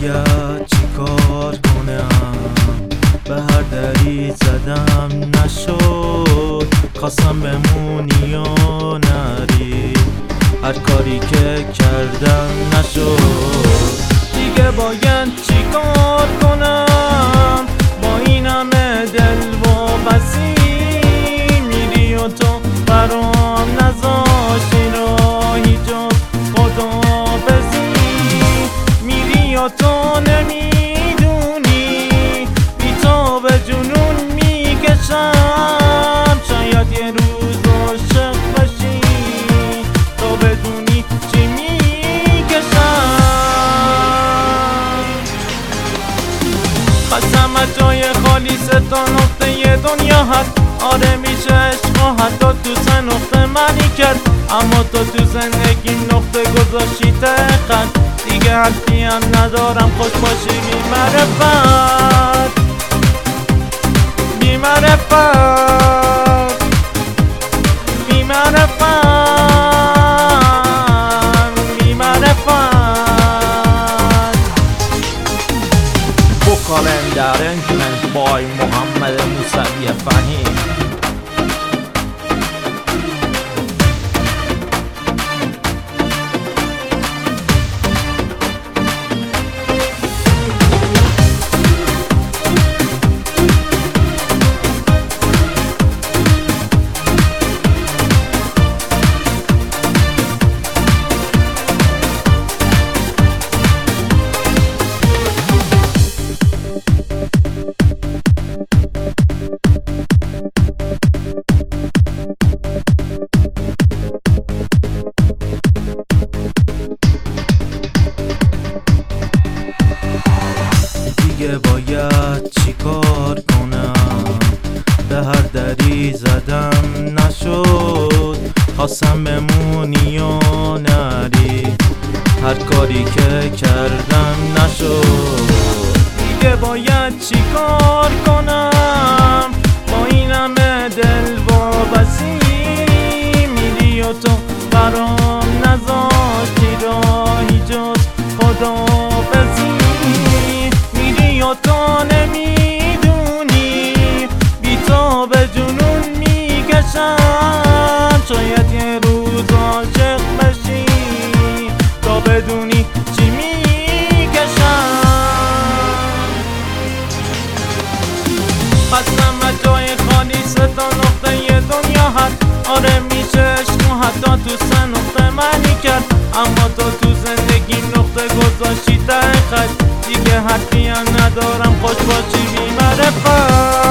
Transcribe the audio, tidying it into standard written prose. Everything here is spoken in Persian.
باید چیکار کنم؟ به هر دری زدم نشد، خواستم بمونی یا نری، هر کاری که کردم نشد. دیگه باید چیکار کنم؟ با این همه دل و بسی میری و تو برام نذاشتی راهی جز خداحافظی. میری و تو نمیدونی بی تو به جنون میکشم، شاید یه روز عاشق بشی تو بدونی چی میکشم. قسم از جای خالی سه تا نقطه دنیا هست، آره میشه عشق و حتی تو سه نقطه معنی کرد، اما تو زندگیم نقطه گذاشتی ته خط. دیگه حرفی هم ندارم، خوش باشی بی معرفت، بی معرفت، بی معرفت، بی معرفت. Vocal arrangement by Muhammad Musawi Fahim. دیگه باید چیکار کنم؟ به هر دری زدم نشد، خواستم بمونی یا نری، هر کاری که کردم نشد. دیگه باید چیکار کنم؟ با این همه دل وابستی میری و تو برام نذاشتی راهی جز خداحافظی. میری و تو نمیدونی بی تو به جنون میکشم، شاید یه روز عاشق بشی تا بدونی چی میکشم. قسم از جای خالی سه تا نقطه دنیا هست، آره میشه عشق و حتی تو سه نقطه معنی کرد، اما تو زندگی نقطه گذاشتی ته خط. دیگه حرفی هم ندارم، خوش باشی بی معرفت.